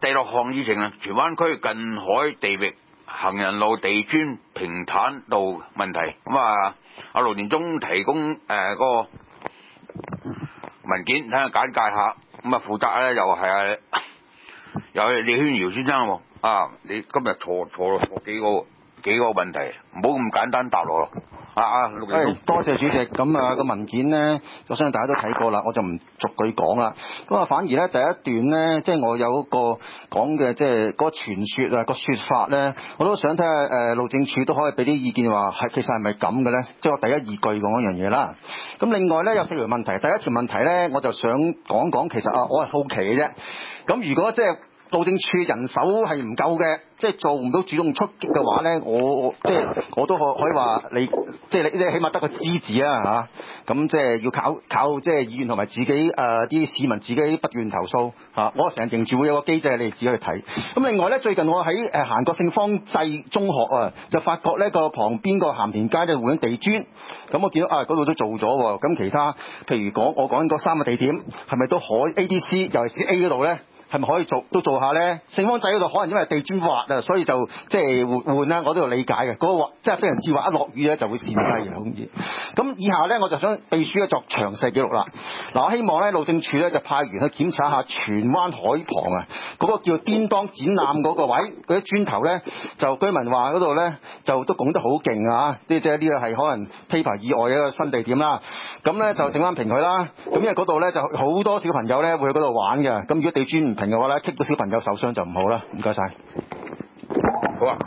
第6項議程啊，荃灣區近海地域行人路地磚平坦道問題。咁啊，阿盧電中提供嗰個文件，睇下簡介下。咁啊，負責咧又係有李軒堯先生喎。啊，你今日錯幾個問題，唔好咁簡單答落咯。陸電中， 多謝主席。咁啊個文件呢，我相信大家都睇過啦，我就唔逐句講啦。咁啊，反而咧第一段呢，即係我有一個講嘅，即係嗰個傳說啊個說法咧，我都想睇下路政署都可以俾啲意見，話係其實係咪咁嘅咧？即係我第一二句講一樣嘢啦。咁另外咧有4條問題，第一條問題咧我就想講講，其實我係好奇嘅啫。咁如果即係路政署人手係唔夠嘅，即係做唔到主動出擊嘅話咧，我都可以話你，即係起碼得個知字啊嚇。咁即係要靠即係議員同埋自己啲市民自己不斷投訴嚇。我成日認住會有個機制，你哋自己去睇。咁另外咧，最近我喺行過聖方濟中學啊，就發覺呢個旁邊個鹹田街咧換緊地磚。咁我見到嗰度都做咗喎。咁其他譬如我講嗰3個地點，係咪都可以 A、B、C， 尤其是 A 嗰度咧？係咪可以做下咧？聖方濟嗰度可能因為地磚滑啊，所以就即係換啦。我都有理解嘅。嗰個滑即係非常之滑，一落雨咧就會跣低嘅，好易。咁以下咧，我就想秘書咧作詳細記錄啦。嗱，我希望咧路政署咧就派員去檢查下荃灣海旁啊，嗰個叫顛當展覽嗰個位，嗰啲磚頭咧就居民話嗰度咧就都拱得好勁啊！即係呢個係可能 paper 以外嘅一個新地點啦。咁咧就整翻平佢啦。咁因為嗰度咧就好多小朋友咧會去嗰度玩嘅。咁如果地磚唔平嘅話咧，棘到小朋友受傷就唔好啦。唔該晒。 好啊。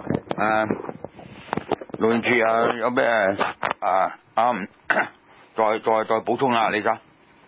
路政署有咩再補充啦，李生。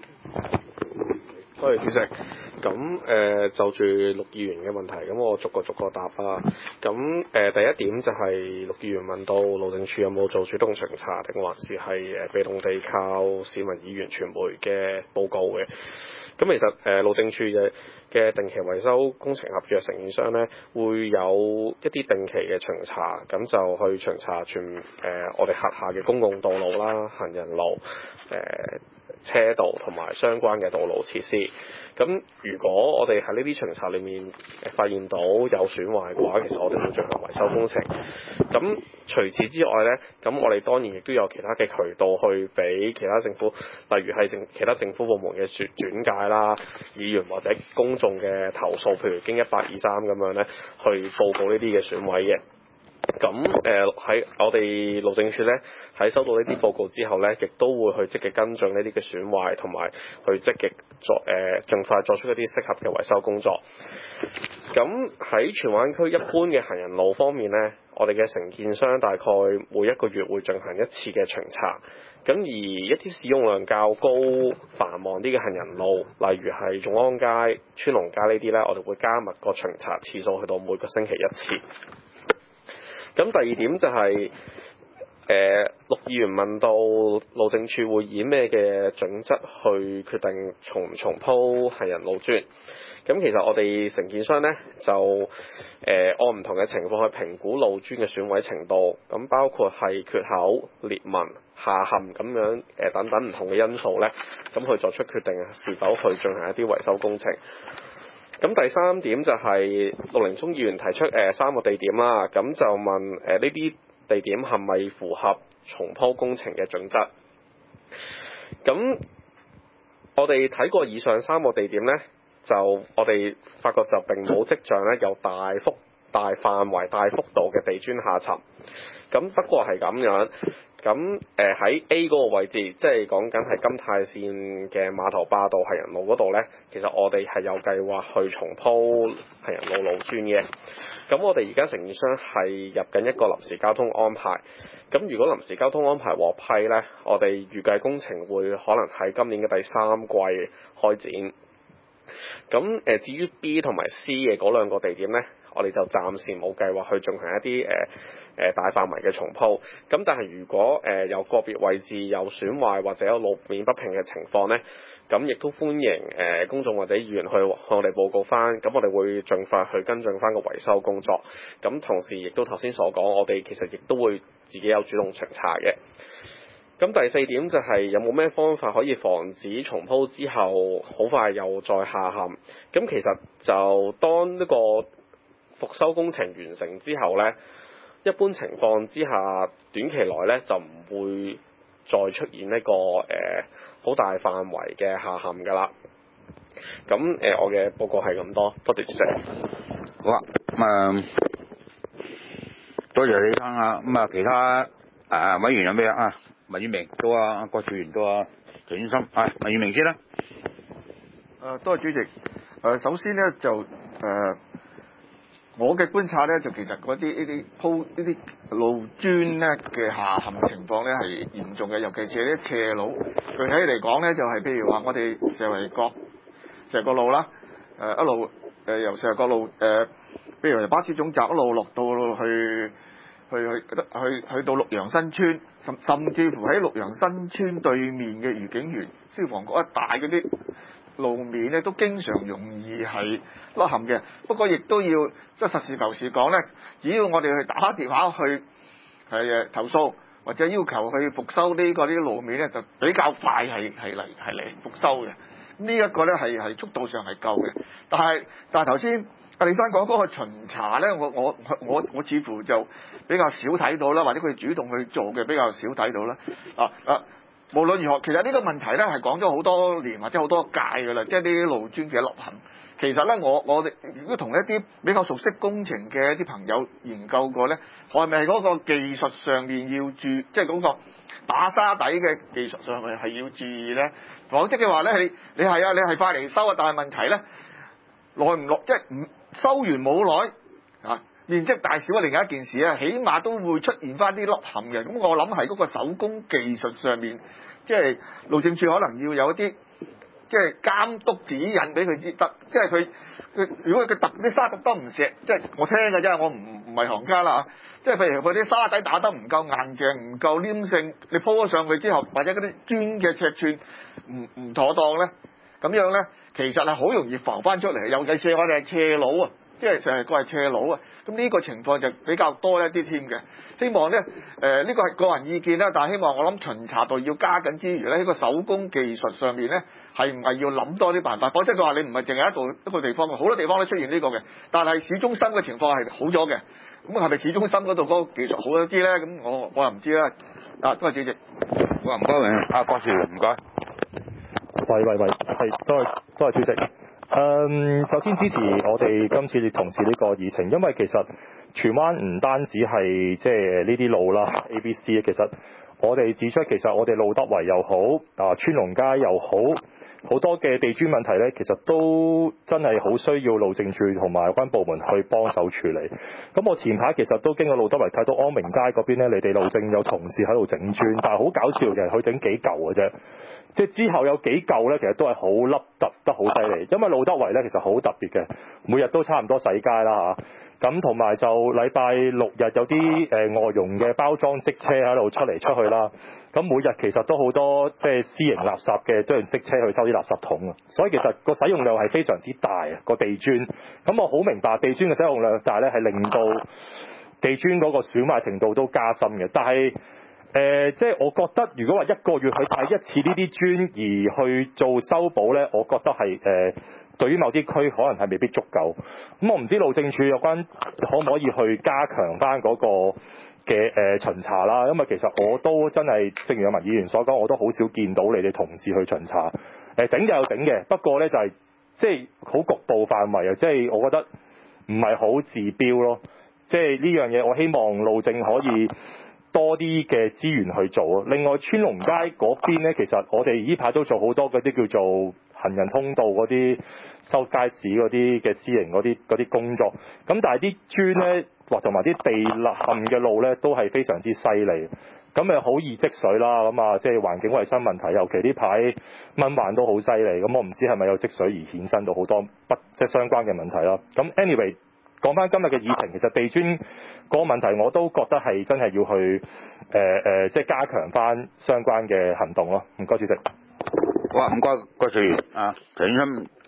多謝主席。咁就住陸議員嘅問題，咁我逐個答啦。咁第一點就係陸議員問到路政署有冇做主動巡查，定還是係被動地靠市民、議員、傳媒嘅報告嘅？咁其實路政署嘅定期維修工程合約承建商咧，會有一啲定期嘅巡查，咁就去巡查我哋轄下嘅公共道路啦、行人路、車道同埋相關嘅道路設施。咁如果我哋喺呢啲巡查裏面發現到有損壞嘅話，其實我哋會進行維修工程。咁除此之外咧，咁我哋當然亦都有其他嘅渠道去俾其他政府，例如係其他政府部門嘅轉介啦、議員或者公眾嘅投訴，譬如經1823咁樣咧，去報告呢啲嘅損毀嘅。咁喺我哋路政署咧，喺收到呢啲報告之後咧，亦都會去積極跟進呢啲嘅損壞，同埋去積極盡快作出一啲適合嘅維修工作。咁喺荃灣區一般嘅行人路方面咧，我哋嘅承建商大概每1個月會進行1次嘅巡查。咁而一啲使用量較高、繁忙啲嘅行人路，例如係眾安街、川龍街呢啲咧，我哋會加密個巡查次數，去到每個星期1次。咁第二點就係陸議員問到路政署會以咩嘅準則去決定重唔重鋪行人路磚。咁其實我哋承建商咧就按唔同嘅情況去評估路磚嘅損毀程度，咁包括係缺口、裂紋、下陷咁樣等等唔同嘅因素咧，咁去作出決定是否去進行一啲維修工程。咁第3點就係陸寧聰議員提出3個地點啦，咁就問呢啲地點係咪符合重鋪工程嘅準則？咁我哋睇過以上3個地點咧，就我哋發覺就並冇跡象咧有大範圍、大幅度嘅地磚下沉。咁不過係咁樣。咁喺 A 嗰個位置，即係講緊係金泰線嘅碼頭壩道行人路嗰度咧，其實我哋係有計劃去重鋪行人路路磚嘅。咁我哋而家承建商係入緊一個臨時交通安排。咁如果臨時交通安排獲批咧，我哋預計工程會可能喺今年嘅第3季開展。咁至於 B 同埋 C 嘅嗰2個地點咧，我哋就暫時冇計劃去進行一啲大範圍嘅重鋪。咁但係如果有個別位置有損壞或者有路面不平嘅情況咧，咁亦都歡迎公眾或者議員去向我哋報告翻。咁我哋會盡快去跟進翻個維修工作。咁同時亦都頭先所講，我哋其實亦都會自己有主動巡查嘅。 咁第四點就係有冇咩方法可以防止重鋪之後好快又再下陷？咁其實就當呢個復修工程完成之後呢，一般情況之下，短期內呢就唔會再出現呢個好大範圍嘅下陷㗎啦。咁我嘅報告係咁多，多謝主席。 好啊，多謝你聽下。其他委員有咩啊？文宇明到啊，郭兆元到啊，陳先生，文宇明先啦。 多謝主席。首先呢，就我嘅觀察呢，就其實嗰啲呢啲路磚呢嘅下陷情況呢係嚴重嘅，尤其是啲斜路。具體嚟講呢，就係譬如話我哋石圍角路啦，一路由石圍角路譬如巴士總站一路落到去到綠楊新村，甚至乎喺綠楊新村對面嘅愉景園消防局一帶嗰啲路面咧，都經常容易係凹陷嘅。不過亦都要即係實事求是講咧，只要我哋去打電話去投訴或者要求去復修啲路面咧，就比較快係嚟復修嘅。呢一個咧係速度上係夠嘅。但係頭先阿李生講嗰個巡查咧，我似乎就比較少睇到啦，或者佢主動去做嘅比較少睇到啦。無論如何，其實呢個問題咧係講咗好多年或者好多屆㗎啦，即係啲路磚嘅凹陷。其實咧，我哋如果同一啲比較熟悉工程嘅一啲朋友研究過咧，係咪嗰個技術上面要注意，即係嗰個打沙底嘅技術上面係要注意咧？否則嘅話咧，你係快嚟收啊，但係問題咧耐唔耐，即係唔收完冇耐面積大小係另一件事啊，起碼都會出現翻啲凹陷嘅。咁我諗係嗰個手工技術上面，即係路政署可能要有一啲即係監督指引俾佢知得，即係佢如果佢揼啲沙揼得唔石，即係我聽嘅啫，我唔係行家啦。即係譬如佢啲沙底打得唔夠硬淨、唔夠黏性，你鋪咗上去之後，或者嗰啲磚嘅尺寸唔妥當咧，咁樣咧其實係好容易浮翻出嚟，尤其是我哋係斜路啊。即係成日個係斜路啊，咁呢個情況就比較多一啲添嘅。希望咧，呢個係個人意見啦，但係希望我諗巡查度要加緊之餘咧，喺個手工技術上面咧，係唔係要諗多啲辦法？否則佢話你唔係淨係一個地方，好多地方都出現呢個嘅。但係市中心嘅情況係好咗嘅，咁係咪市中心嗰度嗰個技術好咗啲咧？咁我又唔知啦。多謝主席。 好啊，唔該你。郭兆元，唔該。 喂，係多謝主席。首先支持我哋今次同事呢個議程，因為其實荃灣唔單止係即係呢啲路啦 ABC， 其實我哋指出，其實我哋路德圍又好，川龍街又好，好多嘅地磚問題呢，其實都真係好需要路政署同埋有關部門去幫手處理。咁我前排其實都經過路德圍睇到安明街嗰邊呢，你哋路政有同事喺度整磚，但係好搞笑嘅，佢整幾嚿嘅啫。即係之後有幾嚿咧，其實都係好凹凸得好犀利，因為路德圍咧其實好特別嘅，每日都差唔多洗街啦嚇。咁同埋就禮拜六日有啲外傭嘅包裝積車喺度出嚟出去啦。咁每日其實都好多即係私營垃圾嘅都用積車去收啲垃圾桶啊。所以其實個使用量係非常之大啊，個地磚。咁我好明白地磚嘅使用量大咧，係令到地磚嗰個損壞程度都加深嘅，但係即係我覺得，如果話一個月去帶一次呢啲磚而去做修補呢，我覺得係對於某啲區可能係未必足夠。咁我唔知路政署有關可唔可以去加強翻嗰個嘅巡查啦，因為其實我都真係正如有文議員所講，我都好少見到你哋同事去巡查。整就有整嘅，不過呢就係即係好局部範圍啊，即係我覺得唔係好治標咯。即係呢樣嘢，我希望路政可以多啲嘅資源去做。另外，川龍街嗰邊呢，其實我哋呢排都做好多嗰啲叫做行人通道嗰啲收街市嗰啲嘅私營嗰啲工作。咁但係啲磚呢，或同埋啲地陷嘅路呢，都係非常之犀利。咁咪好易積水啦。咁啊，即係環境衞生問題，尤其呢排蚊患都好犀利。咁我唔知係咪有積水而衍生到好多即係相關嘅問題啦。咁 anyway。講翻今日嘅議程，其實地磚嗰個問題我都覺得係真係要去即係加強翻相關嘅行動咯。唔該，主席。 好啊，唔該，郭兆元陳先生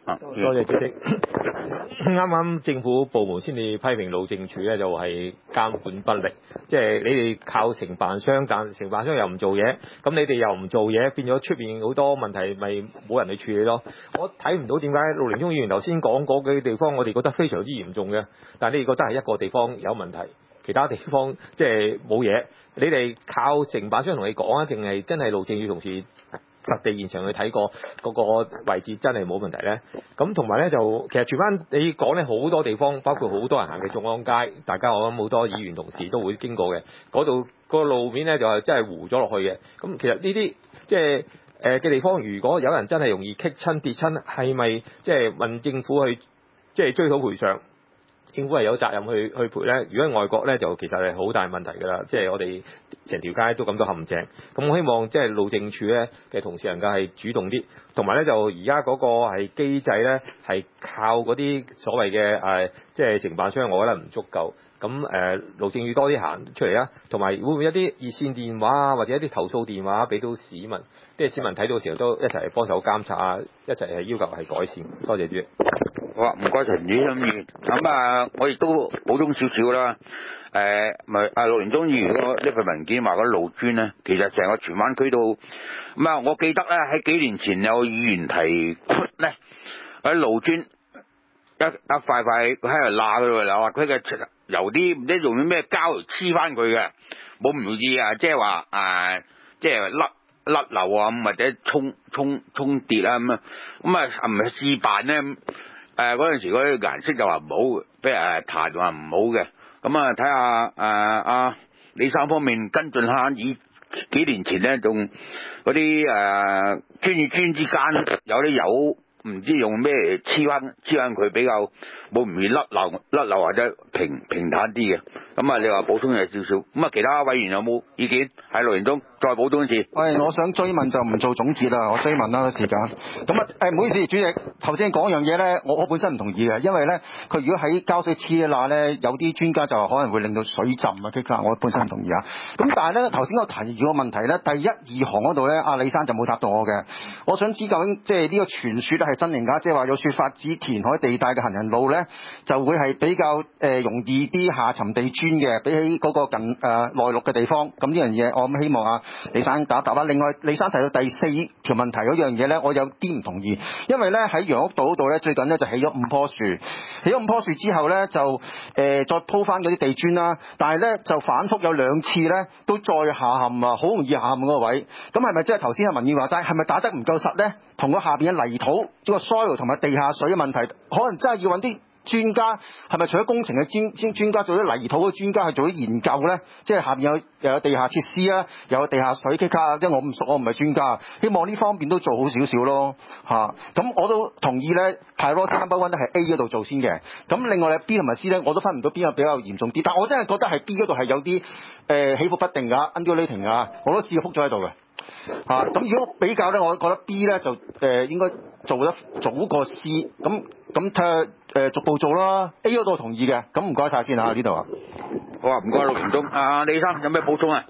多謝主席。啱啱政府部門先至批評路政署咧，就係監管不力，即係你哋靠承辦商，但承辦商又唔做嘢，咁你哋又唔做嘢，變咗出邊好多問題，咪冇人去處理咯。我睇唔到點解陸寧忠議員頭先講嗰幾地方，我哋覺得非常之嚴重嘅，但係你哋覺得係一個地方有問題，其他地方即係冇嘢。你哋靠承辦商同你講啊，定係真係路政署同事實地現場去睇過嗰個位置真係冇問題咧？咁同埋咧就其實荃灣你講咧好多地方，包括好多人行嘅眾安街，大家我諗好多議員同事都會經過嘅，嗰度個路面咧就係真係糊咗落去嘅。咁其實呢啲即係嘅地方，如果有人真係容易棘親跌親，係咪即係問政府去即係追討賠償？政府係有責任去賠咧。如果喺外國咧，就其實係好大問題㗎啦。即係我哋成條街都咁多陷阱。咁我希望即係路政署咧嘅同事能夠係主動啲，同埋咧就而家嗰個係機制咧係靠嗰啲所謂嘅即係承辦商，我覺得唔足夠。咁路政署多啲行出嚟啦，同埋會唔會一啲熱線電話啊，或者一啲投訴電話俾到市民，即係市民睇到嘅時候都一齊幫手監察啊，一齊係要求係改善。多謝主席。 好啊，唔該陳議員。咁我亦都補充少少啦。陸寧忠議員呢份文件話嗰路磚咧，其實成個荃灣區都我記得咧喺幾年前有議員提出咧，喺路磚一塊塊喺度罅嗰度，又話佢嘅由啲唔知用啲咩膠嚟黐翻佢嘅，冇唔容易啊！即係話即係甩流啊，或者沖跌啊咁啊，唔係試辦咧。嗰陣時嗰啲顏色就話唔好，俾人彈話唔好嘅。咁睇下李生方面跟進下，以幾年前咧仲嗰啲磚與磚之間有啲油，唔知用咩黐翻佢比較冇唔易甩流或者平坦啲嘅。咁你話補充有少少。咁其他委員有冇意見？喺陸寧忠再補充一次。 我想追問就唔做總結啦，我追問啦時間。咁唔好意思，主席頭先講樣嘢咧，我本身唔同意嘅，因為咧佢如果喺膠水黐一罅咧，有啲專家就話可能會令到水浸啊，激啦，我本身唔同意啊。咁但係咧頭先我提議個問題咧，第一二行嗰度咧，阿李生就冇答到我嘅。我想知究竟即係呢個傳說咧係真定假？即係話有説法指填海地帶嘅行人路咧就會係比較容易啲下沉地磚嘅，比起嗰個近內陸嘅地方。咁呢樣嘢我希望李生答啦。另外李生提到第四條問題嗰樣嘢咧，我有啲唔同意，因為咧喺楊屋道嗰度咧最近咧就起咗5棵樹，起咗5棵樹之後咧就再鋪翻嗰啲地磚啦，但係咧就反覆有2次咧都再下陷啊，好容易下陷嗰個位。咁係咪即係頭先阿文議話齋，係咪打得唔夠實咧？同個下邊嘅泥土、個 soil 同埋地下水嘅問題，可能真係要揾啲專家，係咪除咗工程嘅專家做啲泥土嘅專家去做啲研究咧？即係下邊又有地下設施啊，又有地下水卡啊，即係我唔熟，我唔係專家，希望呢方面都做好少少咯嚇。咁我都同意咧 priority number 1都係 A 嗰度做先嘅。咁另外咧 B 同埋 C 咧，我都分唔到邊個比較嚴重啲，但我真係覺得係 B 嗰度係有啲起伏不定㗎 undulating 啊，我都試過覆咗喺度嘅。咁如果比較咧，我覺得 B 咧就應該做得早過 C，咁睇下逐步做啦。A 嗰度同意嘅，咁唔該晒先呢度啊。 好啊，唔該陸寧忠。李生有咩補充啊？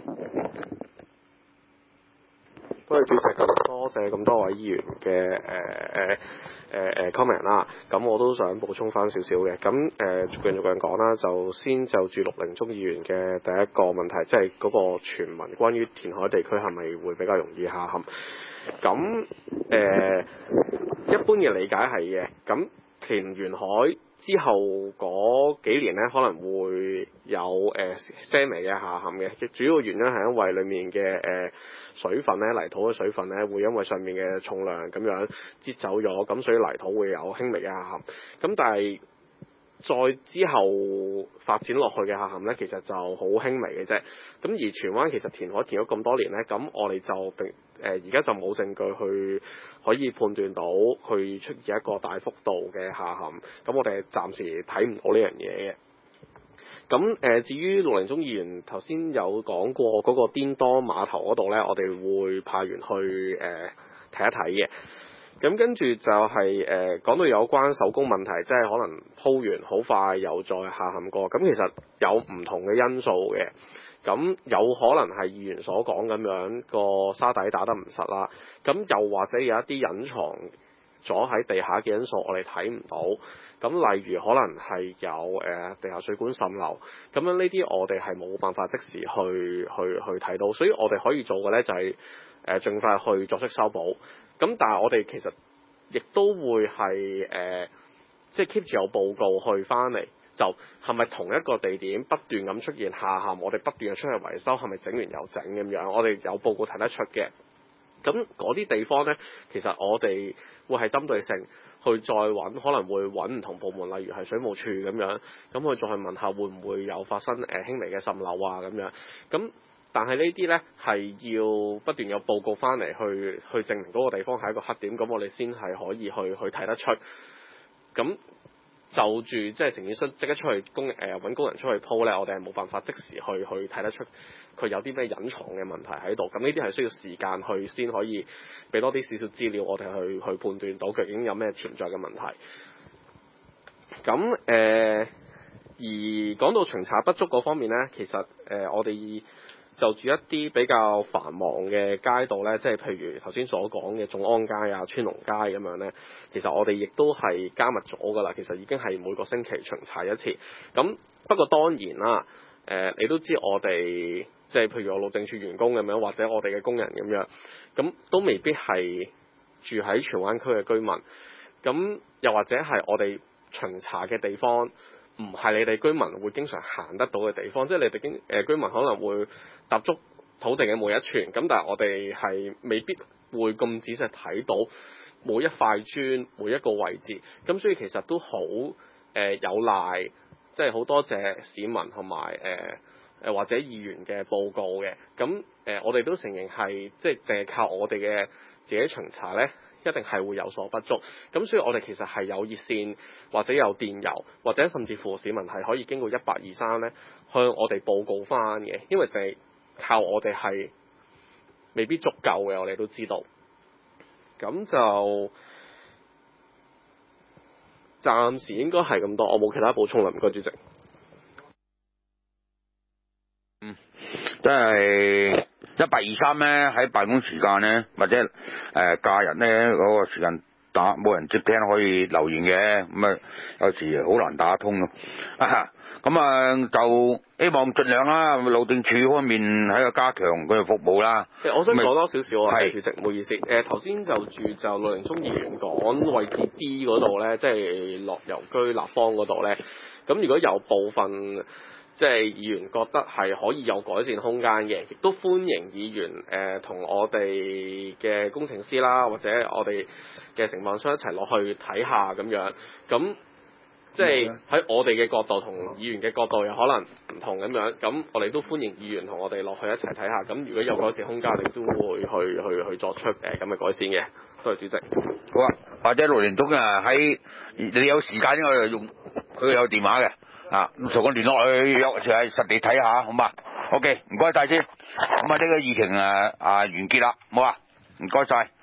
多謝主席，多謝咁多位議員嘅comment 啦。咁我都想補充翻少少嘅。咁逐樣講啦，就先就住陸寧忠議員嘅第一個問題，即係嗰個傳聞關於填海地區係咪會比較容易下陷？咁一般嘅理解係嘅。咁填完海之後嗰幾年咧，可能會有些微嘅下陷嘅。主要原因係因為裡面嘅水分咧，泥土嘅水分咧，會因為上面嘅重量咁樣擠走咗，咁所以泥土會有輕微嘅下陷。咁但係再之後發展落去嘅下陷咧，其實就好輕微嘅啫。咁而荃灣其實填海填咗咁多年咧，咁我哋就而家就冇證據去可以判斷到佢出現一個大幅度嘅下陷。咁我哋暫時睇唔到呢樣嘢嘅。咁至於陸寧忠議員頭先有講過嗰個甸多碼頭嗰度咧，我哋會派員去睇一睇嘅。咁跟住就係講到有關手工問題，即係可能鋪完好快又再下陷過。咁其實有唔同嘅因素嘅。咁有可能係議員所講咁樣個沙底打得唔實啦。咁又或者有一啲隱藏咗喺地下嘅因素，我哋睇唔到。咁例如可能係有地下水管滲漏，咁樣呢啲我哋係冇辦法即時去睇到，所以我哋可以做嘅咧就係盡快去作出修補。咁但係我哋其實亦都會係即係 keep 住有報告去翻嚟，就係咪同一個地點不斷咁出現下陷，我哋不斷出去維修，係咪整完又整咁樣？我哋有報告睇得出嘅。咁嗰啲地方咧，其實我哋會係針對性去再揾，可能會揾唔同部門，例如係水務署咁樣，咁去再去問下會唔會有發生輕微嘅滲漏啊咁樣。咁但係呢啲咧係要不斷有報告翻嚟去證明嗰個地方係一個黑點，咁我哋先係可以去睇得出。咁就住即係承建商即刻出去揾工人出去鋪咧，我哋係冇辦法即時去睇得出佢有啲咩隱藏嘅問題喺度。咁呢啲係需要時間去先可以俾多啲少少資料，我哋去判斷到究竟有咩潛在嘅問題。咁而講到巡查不足嗰方面咧，其實我哋就住一啲比較繁忙嘅街道咧，即係譬如頭先所講嘅眾安街啊、川龍街咁樣咧，其實我哋亦都係加密咗㗎啦。其實已經係每個星期巡查一次。咁不過當然啦，你都知我哋即係譬如我路政署員工咁樣，或者我哋嘅工人咁樣，咁都未必係住喺荃灣區嘅居民。咁又或者係我哋巡查嘅地方，唔係你哋居民會經常行得到嘅地方，即係你哋居民可能會踏足土地嘅每一寸，咁但係我哋係未必會咁仔細睇到每一塊磚每一個位置，咁所以其實都好有賴，即係好多謝市民同埋或者議員嘅報告嘅。咁我哋都承認係即係淨係靠我哋嘅自己巡查咧，一定係會有所不足。咁所以我哋其實係有熱線或者有電郵，或者甚至乎市民係可以經過1823咧向我哋報告翻嘅，因為就係靠我哋係未必足夠嘅，我哋都知道。咁就暫時應該係咁多，我冇其他補充啦，唔該主席。 即係1823咧，喺辦公時間咧，或者假日咧嗰個時間冇人接聽可以留言嘅，咁啊有時好難打得通咯。咁就希望盡量啦，路政署方面喺度加強佢嘅服務啦。 我想講多少少啊，主席，唔好意思。頭先就陸寧聰議員講位置 D 嗰度咧，即係樂悠居立方嗰度咧。咁如果有部分即係議員覺得係可以有改善空間嘅，亦都歡迎議員同我哋嘅工程師啦，或者我哋嘅承辦商一齊落去睇下咁樣。咁即係喺我哋嘅角度同議員嘅角度有可能唔同咁樣，咁我哋都歡迎議員同我哋落去一齊睇下。咁如果有改善空間，我哋都會去作出咁嘅改善嘅。多謝主席。 好啊，或者陸寧聰喺你有時間應該用佢有電話嘅咁同我聯絡去約喺實地睇下，好嘛 ？OK， 唔該晒先。咁呢個議程完結啦，好啊，唔該晒。